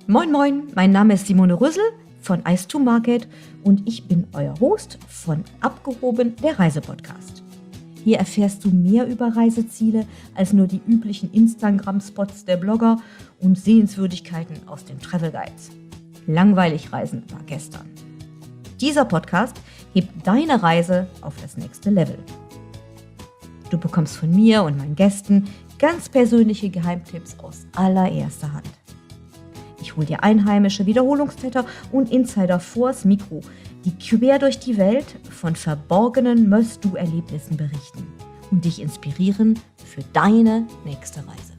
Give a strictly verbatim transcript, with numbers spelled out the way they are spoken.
Moin moin, mein Name ist Simone Rüssel von Ice to Market und ich bin euer Host von Abgehoben, der Reisepodcast. Hier erfährst du mehr über Reiseziele als nur die üblichen Instagram-Spots der Blogger und Sehenswürdigkeiten aus den Travel Guides. Langweilig reisen war gestern. Dieser Podcast hebt deine Reise auf das nächste Level. Du bekommst von mir und meinen Gästen ganz persönliche Geheimtipps aus allererster Hand. Ich hole dir einheimische Wiederholungstäter und Insider vors Mikro, die quer durch die Welt von verborgenen Must-Do-Erlebnissen berichten und dich inspirieren für deine nächste Reise.